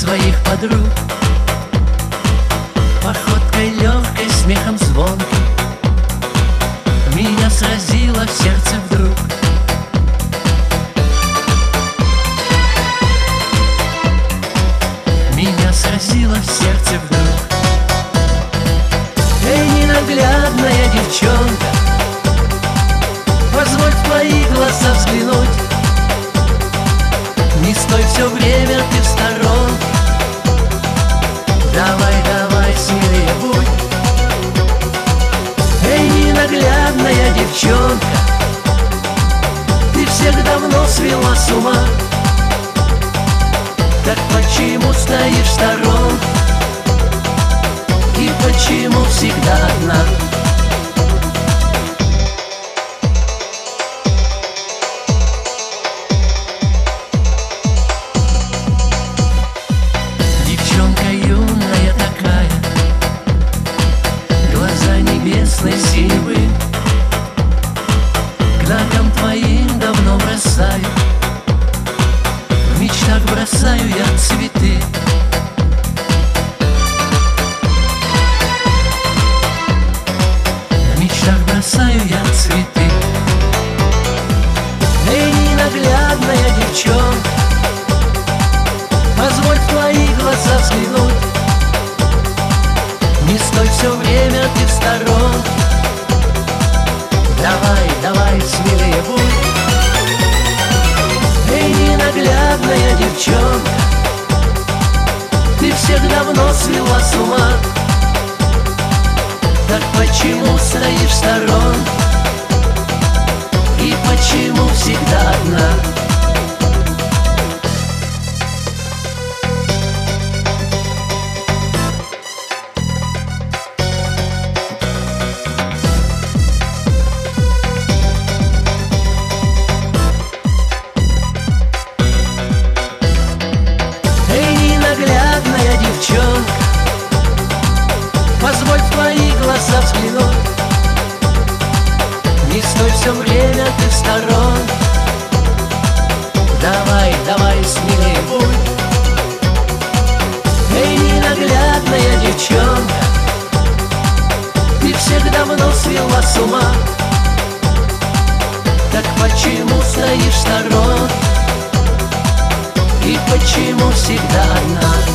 своих подруг, походкой легкой, смехом звонким меня сразило в сердце вдруг. Меня сразило в сердце вдруг. Эй, ненаглядная девчонка, позволь в твои глаза взглянуть. Не стой все время ты в сторонке, давай, давай, смелее будь. Эй, ненаглядная девчонка, ты всех давно свела с ума. Так почему стоишь в сторонке и почему всегда одна? Девчонка юная такая, глаза небесной синевы, к ногам твоим давно бросаю, в мечтах бросаю я цветы. В мечтах бросаю я цветы. Эй, ненаглядная девчонка, позволь в твои глаза взглянуть. Не стой все время ты в сторонке, давай, давай, смелее будь. Эй, ненаглядная девчонка, ты всех давно свела с ума. Так почему стоишь в сторонке и почему всегда одна? Девчонка, позволь в твои глаза взглянуть. Не стой все время ты в сторонке, давай, давай, смелее будь. Эй, ненаглядная девчонка, ты всех давно свела с ума. Так почему стоишь в сторонке и почему всегда одна?